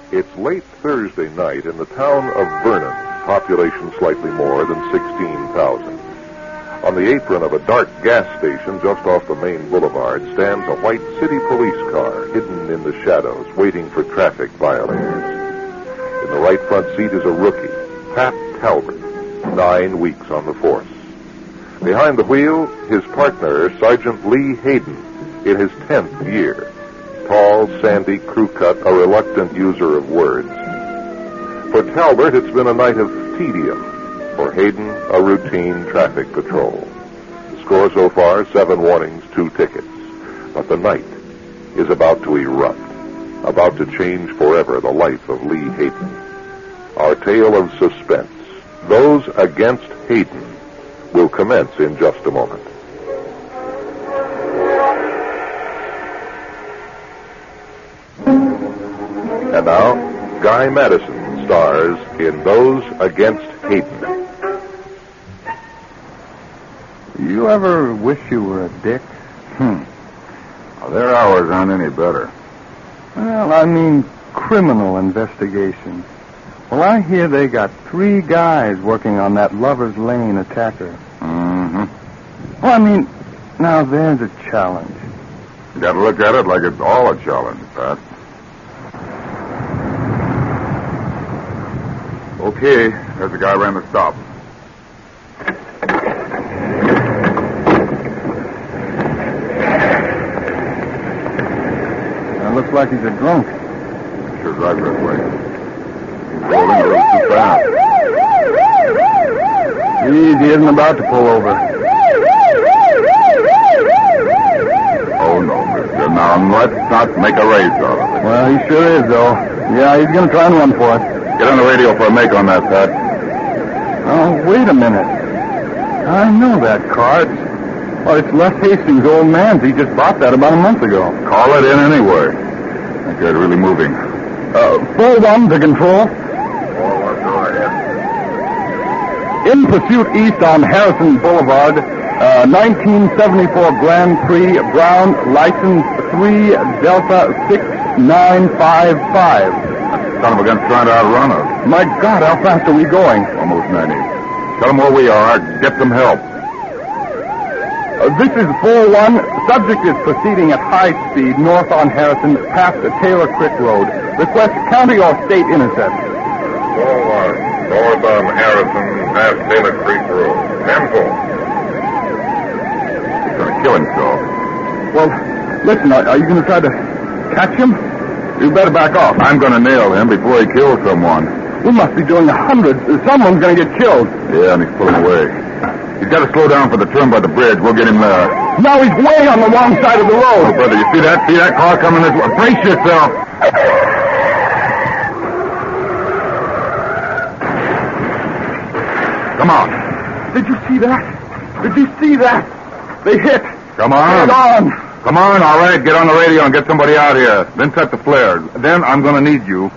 It's late Thursday night in the town of Vernon, population slightly more than 16,000. On the apron of a dark gas station just off the main boulevard stands a white city police car hidden in the shadows, waiting for traffic violators. In the right front seat is a rookie, Pat Talbert, 9 weeks on the force. Behind the wheel, his partner, Sergeant Lee Hayden, in his 10th year. Tall, sandy, crew-cut, a reluctant user of words. For Talbert, it's been a night of tedium. For Hayden, a routine traffic patrol. The score so far, 7 warnings, 2 tickets. But the night is about to erupt, about to change forever the life of Lee Hayden. Our tale of suspense, Those Against Hayden, will commence in just a moment. And now, Guy Madison stars in Those Against Hayden. You ever wish you were a dick? Well, their hours aren't any better. Well, I mean criminal investigation. Well, I hear they got 3 guys working on that Lover's Lane attacker. Mm-hmm. Well, I mean, now there's a challenge. You gotta look at it like it's all a challenge, Pat. Okay, there's the guy ran the stop. Looks like he's a drunk. Sure drives that way. He's rolling a little too fast. He isn't about to pull over. Oh, no, mister. Now, let's not make a race out of it. Well, he sure is, though. Yeah, he's going to try and run for us. Get on the radio for a make on that, Pat. Oh, wait a minute. I know that car. It's Les Hastings' old man's. He just bought that about a month ago. Call it in anyway. That guy's really moving. 4-1 to control. In pursuit east on Harrison Boulevard, 1974 Grand Prix, Brown, license 3 Delta 6955. Son of a gun's trying to outrun us. My God, how fast are we going? Almost 90. Tell them where we are. Get some help. This is 4-1. Subject is proceeding at high speed north on Harrison past the Taylor Creek Road. Request county or state intercept. 4-1. North on Harrison past Taylor Creek Road. 10-4. He's going to kill himself. Well, listen, are you going to try to catch him? You better back off. I'm going to nail him before he kills someone. We must be doing 100. Someone's going to get killed. Yeah, and he's pulling away. He's got to slow down for the turn by the bridge. We'll get him there. Now he's way on the wrong side of the road. Oh, brother, you see that? See that car coming this way? Brace yourself. Come on. Did you see that? Did you see that? They hit. Come on. Get on. Come on, all right. Get on the radio and get somebody out here. Then set the flares. Then I'm going to need you.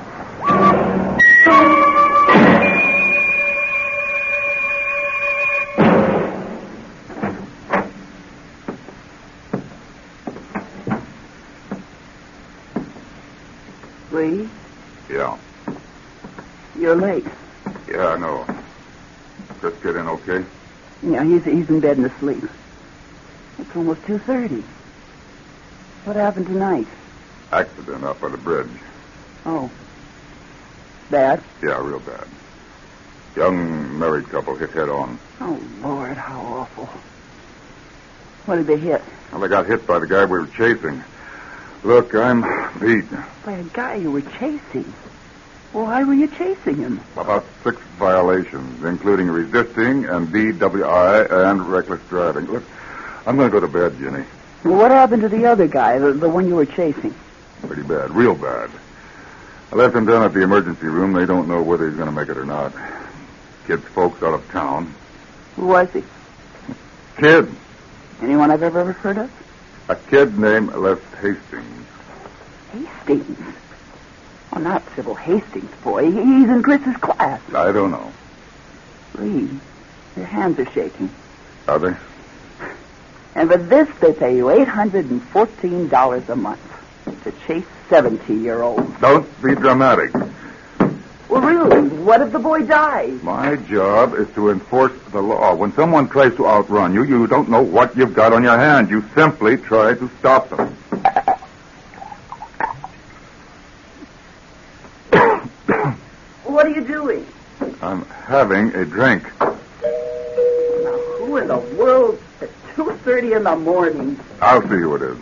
Lee? Yeah. You're late. Yeah, I know. Chris get in okay? Yeah, he's in bed and asleep. It's almost 2:30. What happened tonight? Accident up by the bridge. Oh. Bad? Yeah, real bad. Young married couple hit head on. Oh, Lord, how awful. What did they hit? Well, they got hit by the guy we were chasing. Look, I'm beat. By a guy you were chasing? Well, why were you chasing him? About 6 violations, including resisting and DWI and reckless driving. Look, I'm going to go to bed, Jenny. Well, what happened to the other guy, the one you were chasing? Pretty bad, real bad. I left him down at the emergency room. They don't know whether he's going to make it or not. Kid's folks out of town. Who was he? Kid. Anyone I've ever heard of? A kid named Les Hastings. Hastings? Oh, not Sybil Hastings, boy. He's in Chris's class. I don't know. Lee, your hands are shaking. Are they? And for this, they pay you $814 a month to chase 70-year-old. Don't be dramatic. Well, really, what if the boy dies? My job is to enforce the law. When someone tries to outrun you, you don't know what you've got on your hand. You simply try to stop them. What are you doing? I'm having a drink. Now, who in the world at 2:30 in the morning? I'll see who it is.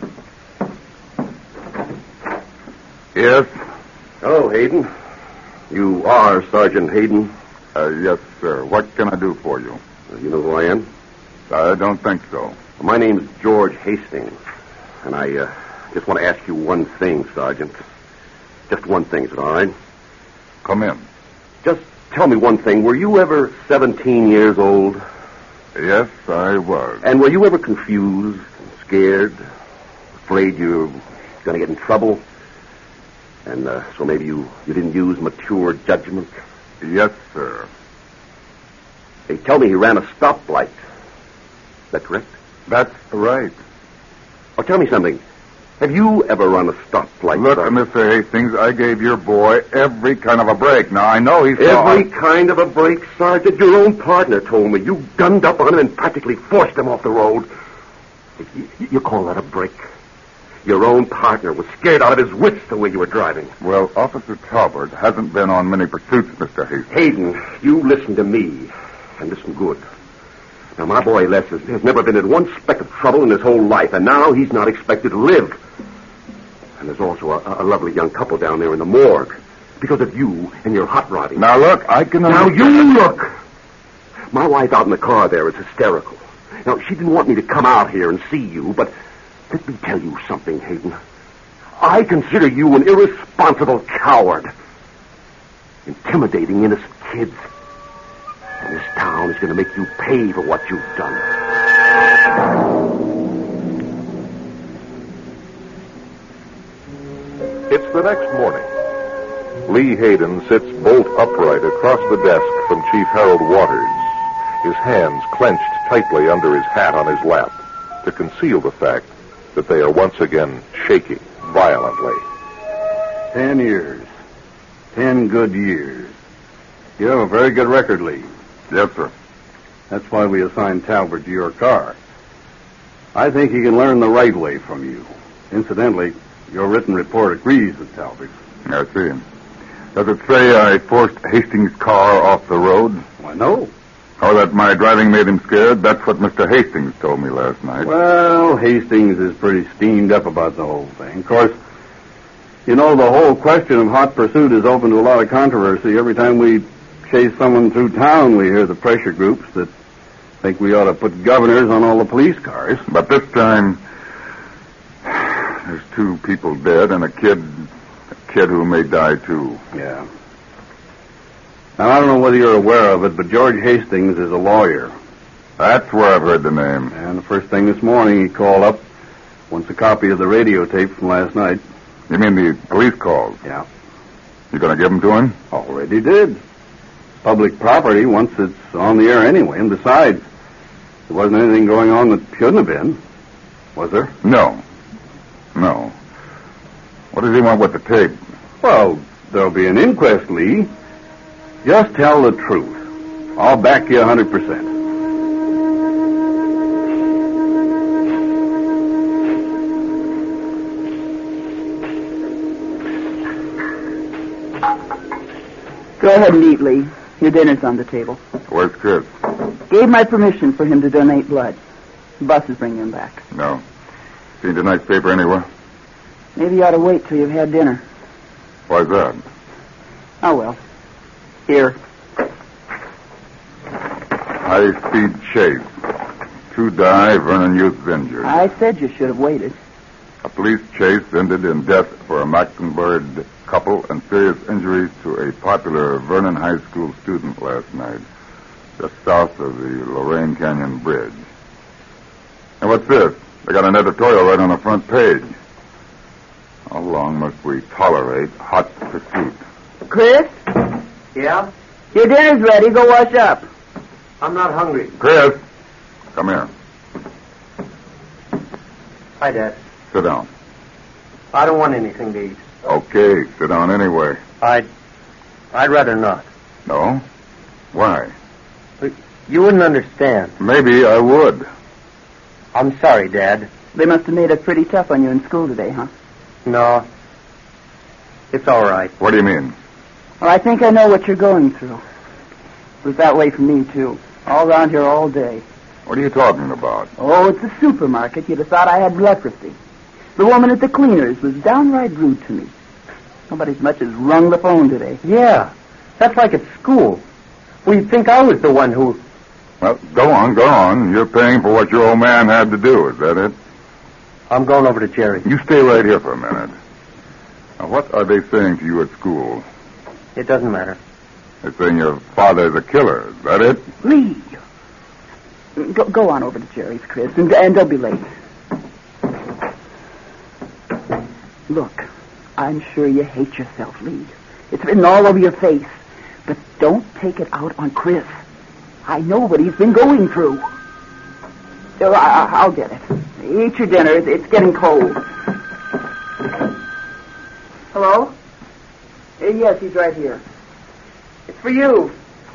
Yes? Hello, Hayden. You are Sergeant Hayden? Yes, sir. What can I do for you? You know who I am? I don't think so. My name's George Hastings, and I just want to ask you one thing, Sergeant. Just one thing, is it all right? Come in. Just tell me one thing. Were you ever 17 years old? Yes, I was. And were you ever confused, scared, afraid you were going to get in trouble? And so maybe you didn't use mature judgment? Yes, sir. They tell me he ran a stoplight. Is that correct? That's right. Oh, tell me something. Have you ever run a stoplight? Look, Sergeant? Mr. Hastings, I gave your boy every kind of a break. Now, I know he's... Every kind of a break, Sergeant? Your own partner told me. You gunned up on him and practically forced him off the road. You call that a break? Your own partner was scared out of his wits the way you were driving. Well, Officer Talbot hasn't been on many pursuits, Mr. Hastings. Hayden, you listen to me, and listen good. Now, my boy Les has never been in one speck of trouble in his whole life, and now he's not expected to live. And there's also a lovely young couple down there in the morgue because of you and your hot rodding. Now, look, I can... Now, you look! My wife out in the car there is hysterical. Now, she didn't want me to come out here and see you, but let me tell you something, Hayden. I consider you an irresponsible coward. Intimidating innocent kids. And this town is going to make you pay for what you've done. It's the next morning. Lee Hayden sits bolt upright across the desk from Chief Harold Waters, his hands clenched tightly under his hat on his lap to conceal the fact that they are once again shaking violently. 10 years. 10 good years. You have a very good record, Lee. Yes, sir. That's why we assigned Talbot to your car. I think he can learn the right way from you. Incidentally, your written report agrees with Talbot's. I see. Does it say I forced Hastings' car off the road? Why, no. Or that my driving made him scared? That's what Mr. Hastings told me last night. Well, Hastings is pretty steamed up about the whole thing. Of course, you know, the whole question of hot pursuit is open to a lot of controversy. Every time we chase someone through town, we hear the pressure groups that think we ought to put governors on all the police cars. But this time, there's 2 people dead and a kid who may die, too. Yeah. Now, I don't know whether you're aware of it, but George Hastings is a lawyer. That's where I've heard the name. And the first thing this morning, he called up, wants a copy of the radio tape from last night. You mean the police calls? Yeah. You going to give them to him? Already did. Public property once it's on the air anyway. And besides, there wasn't anything going on that shouldn't have been. Was there? No. What does he want with the tape? Well, there'll be an inquest, Lee. Just tell the truth. I'll back you 100%. Go ahead and eat, Lee. Your dinner's on the table. Where's Chris? Gave my permission for him to donate blood. The bus is bringing him back. No. Seen tonight's paper anywhere? Maybe you ought to wait till you've had dinner. Why's that? Oh, well. Here. High-speed chase. 2 die, Vernon Youth's injured. I said you should have waited. A police chase ended in death for a Mecklenburg couple and serious injuries to a popular Vernon High School student last night, just south of the Lorain Canyon Bridge. And what's this? They got an editorial right on the front page. How long must we tolerate hot pursuit? Chris? Yeah? Your dinner's ready. Go wash up. I'm not hungry. Chris, come here. Hi, Dad. Sit down. I don't want anything to eat. Okay, sit down anyway. I'd rather not. No? Why? You wouldn't understand. Maybe I would. I'm sorry, Dad. They must have made it pretty tough on you in school today, huh? No. It's all right. What do you mean? Well, I think I know what you're going through. It was that way for me, too. All around here all day. What are you talking about? Oh, it's the supermarket. You'd have thought I had leprosy. The woman at the cleaners was downright rude to me. Nobody as much as rung the phone today. Yeah. That's like at school. Well, you'd think I was the one who... Well, go on. You're paying for what your old man had to do, is that it? I'm going over to Jerry. You stay right here for a minute. Now, what are they saying to you at school? It doesn't matter. They're saying your father's a killer, is that it? Lee! Go on over to Jerry's, Chris, and don't be late. Look, I'm sure you hate yourself, Lee. It's written all over your face. But don't take it out on Chris. I know what he's been going through. So I'll get it. Eat your dinner. It's getting cold. Hello? Yes, he's right here. It's for you.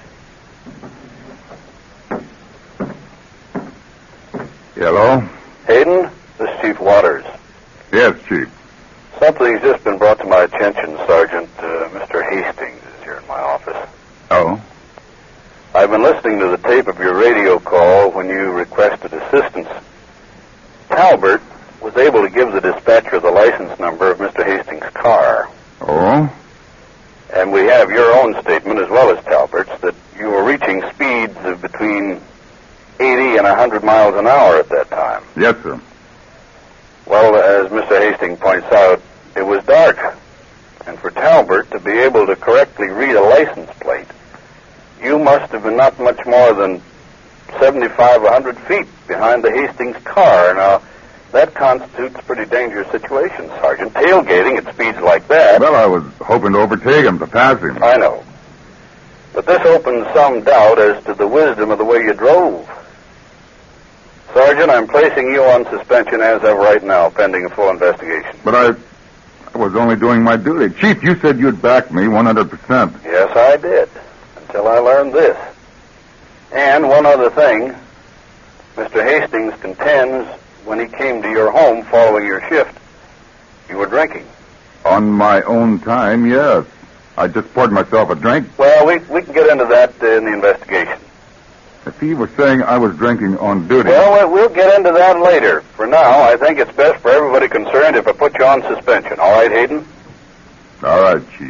Hello? Hayden, this is Chief Waters. Yes, Chief. Something's just been brought to my attention, Sergeant. Mr. Hastings is here in my office. Oh? I've been listening to the tape of your radio call when you requested assistance. Talbert was able to give the dispatcher the license number of Mr. Hastings' car. Oh? And we have your own statement, as well as Talbert's, that you were reaching speeds of between 80 and 100 miles an hour at that time. Yes, sir. Well, as Mr. Hastings points out, it was dark. And for Talbert to be able to correctly read a license plate, you must have been not much more than 75 or 100 feet behind the Hastings car. Now, that constitutes a pretty dangerous situation, Sergeant. Tailgating at speeds like that. Well, I was hoping to overtake him, to pass him. I know. But this opens some doubt as to the wisdom of the way you drove. Sergeant, I'm placing you on suspension as of right now, pending a full investigation. But I was only doing my duty. Chief, you said you'd back me 100%. Yes, I did, until I learned this. And one other thing, Mr. Hastings contends when he came to your home following your shift, you were drinking. On my own time, yes. I just poured myself a drink. Well, we can get into that in the investigation. If he was saying I was drinking on duty... Well, we'll get into that later. For now, I think it's best for everybody concerned if I put you on suspension. All right, Hayden? All right, Chief.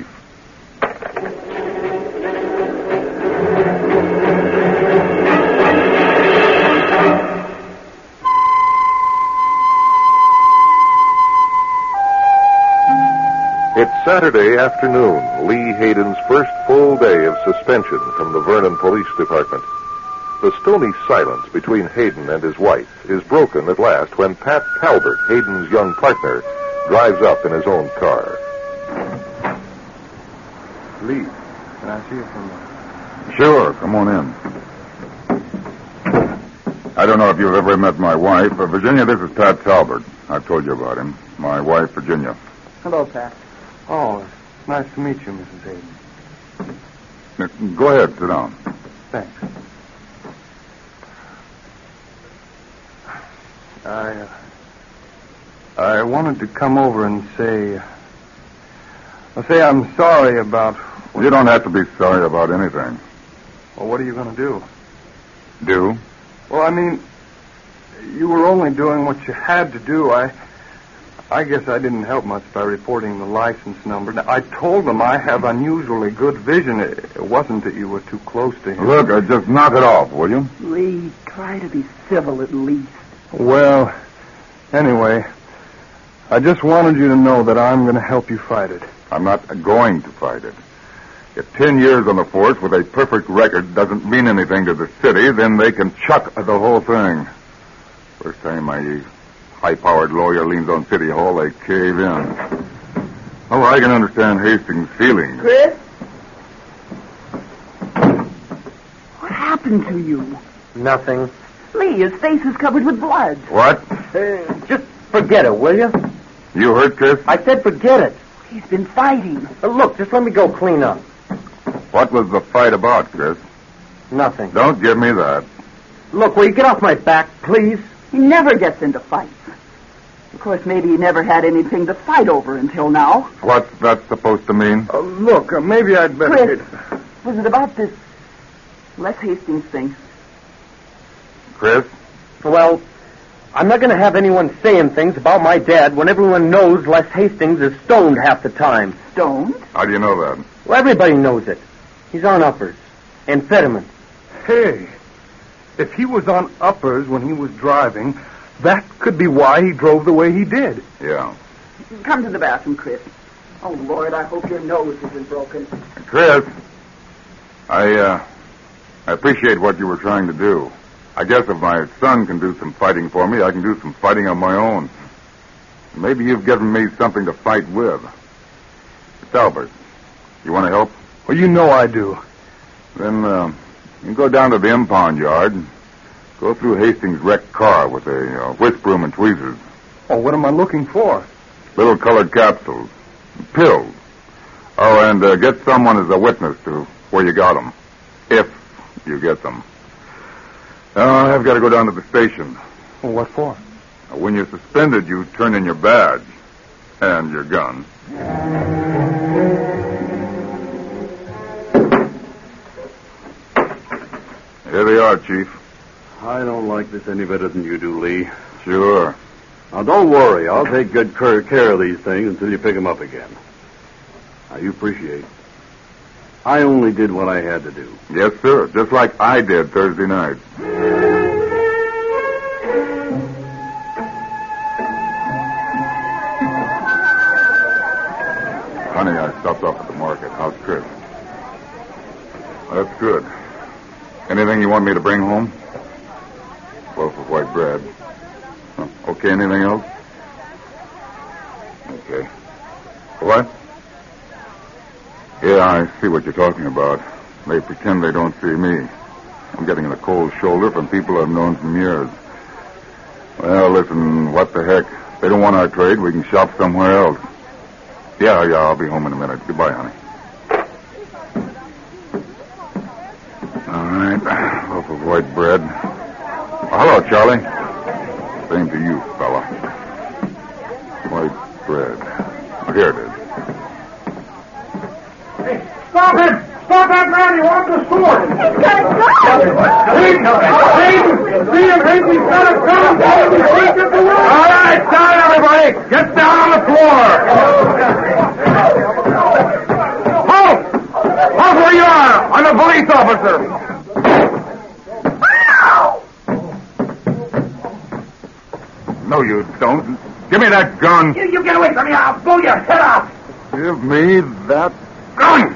It's Saturday afternoon, Lee Hayden's first full day of suspension from the Vernon Police Department. The stony silence between Hayden and his wife is broken at last when Pat Talbert, Hayden's young partner, drives up in his own car. Lee, can I see you for a minute? Sure, come on in. I don't know if you've ever met my wife. Virginia, this is Pat Talbert. I've told you about him. My wife, Virginia. Hello, Pat. Oh, it's nice to meet you, Mrs. Hayden. Go ahead, sit down. Thanks. I wanted to come over and say I'm sorry about... You don't have to be sorry about anything. Well, what are you going to do? Do? Well, I mean, you were only doing what you had to do. I guess I didn't help much by reporting the license number. Now, I told them I have unusually good vision. It wasn't that you were too close to him. Look, just knock it off, will you? Lee, try to be civil at least. Well, anyway, I just wanted you to know that I'm going to help you fight it. I'm not going to fight it. If 10 years on the force with a perfect record doesn't mean anything to the city, then they can chuck the whole thing. First time a high-powered lawyer leans on City Hall, they cave in. Oh, I can understand Hastings' feelings. Chris? What happened to you? Nothing. Lee, his face is covered with blood. What? Just forget it, will you? You hurt, Chris? I said forget it. He's been fighting. Look, just let me go clean up. What was the fight about, Chris? Nothing. Don't give me that. Look, will you get off my back, please? He never gets into fights. Of course, maybe he never had anything to fight over until now. What's that supposed to mean? Look, maybe I'd better... Chris, was it about this Les Hastings thing? Chris? Well, I'm not going to have anyone saying things about my dad when everyone knows Les Hastings is stoned half the time. Stoned? How do you know that? Well, everybody knows it. He's on uppers. Amphetamine. Hey, if he was on uppers when he was driving, that could be why he drove the way he did. Yeah. Come to the bathroom, Chris. Oh, Lord, I hope your nose isn't broken. Chris, I appreciate what you were trying to do. I guess if my son can do some fighting for me, I can do some fighting of my own. Maybe you've given me something to fight with. Albert, you want to help? Well, you know I do. Then you can go down to the impound yard and go through Hastings' wrecked car with a whisk broom and tweezers. Oh, what am I looking for? Little colored capsules. Pills. Oh, and get someone as a witness to where you got them. If you get them. I've got to go down to the station. Well, what for? When you're suspended, you turn in your badge and your gun. Here they are, Chief. I don't like this any better than you do, Lee. Sure. Now, don't worry. I'll take good care of these things until you pick them up again. Now, you appreciate. I only did what I had to do. Yes, sir. Just like I did Thursday night. Honey, I stopped off at the market. How's Chris? That's good. Anything you want me to bring home? Loaf of white bread. Okay, anything else? Okay. What? Yeah, I see what you're talking about. They pretend they don't see me. I'm getting the cold shoulder from people I've known for years. Well, listen, what the heck? They don't want our trade. We can shop somewhere else. Yeah, I'll be home in a minute. Goodbye, honey. All right, loaf of white bread. Oh, hello, Charlie. Same to you, fella. White bread. Oh, here it is. Hey, stop him! Stop that man! He wants the sword! He's got a gun! See him, Hank! He's got a gun! All right, down, everybody! Get down on the floor! Halt! Halt where you are! I'm a police officer! No, you don't. Give me that gun. You get away from me! I'll blow your head off! Give me that Gun!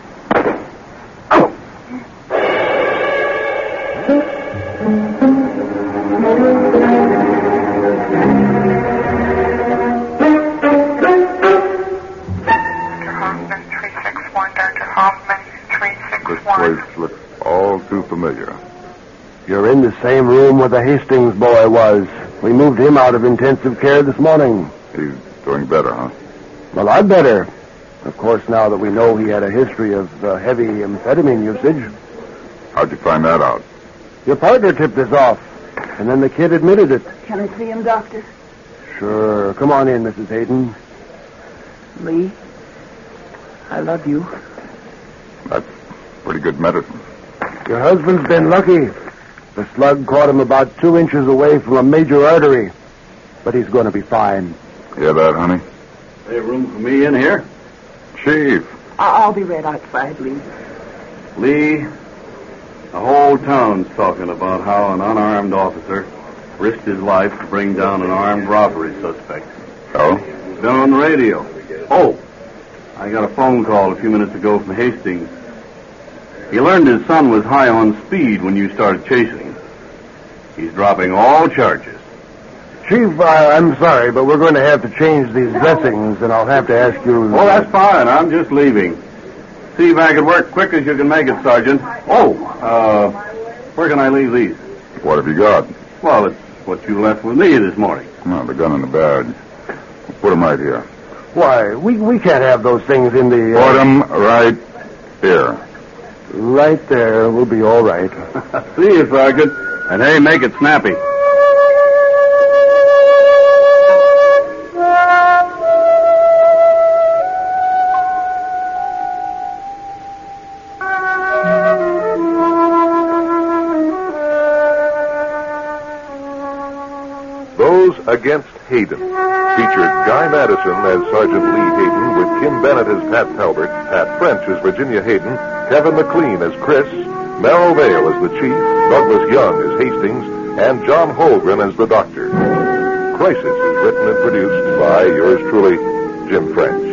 This place looks all too familiar. You're in the same room where the Hastings boy was. We moved him out of intensive care this morning. He's doing better, huh? A lot better. Of course, now that we know he had a history of heavy amphetamine usage. How'd you find that out? Your partner tipped us off, and then the kid admitted it. Can I see him, Doctor? Sure. Come on in, Mrs. Hayden. Lee, I love you. That's pretty good medicine. Your husband's been lucky. The slug caught him about 2 inches away from a major artery. But he's going to be fine. Hear that, honey? Hey, room for me in here? Chief. I'll be right outside, Lee. Lee, the whole town's talking about how an unarmed officer risked his life to bring down an armed robbery suspect. Oh? It's been on the radio. Oh, I got a phone call a few minutes ago from Hastings. He learned his son was high on speed when you started chasing him. He's dropping all charges. Chief, I'm sorry, but we're going to have to change these dressings, and I'll have to ask you... Oh, that's fine. I'm just leaving. See if I can work quick as you can make it, Sergeant. Oh, where can I leave these? What have you got? Well, it's what you left with me this morning. Oh, the gun and the badge. We'll put them right here. Why, we can't have those things in the... Put 'em right here. Right there. We'll be all right. See you, Sergeant. And hey, make it snappy. Those Against Hayden featured Guy Madison as Sergeant Lee Hayden, with Kim Bennett as Pat Talbert, Pat French as Virginia Hayden, Kevin McLean as Chris, Merrill Vale as the Chief, Douglas Young as Hastings, and John Holgren as the Doctor. Crisis is written and produced by yours truly, Jim French.